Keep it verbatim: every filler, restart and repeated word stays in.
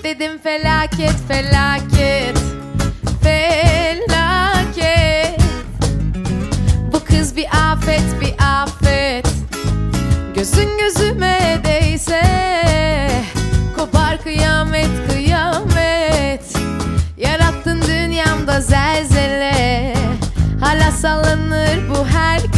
dedim felaket felaket felaket. Bu kız bir afet bir afet. Gözün gözüme değse kopar kıyamet kıyamet. Yarattın dünyamda zelzele, hala sallanır bu her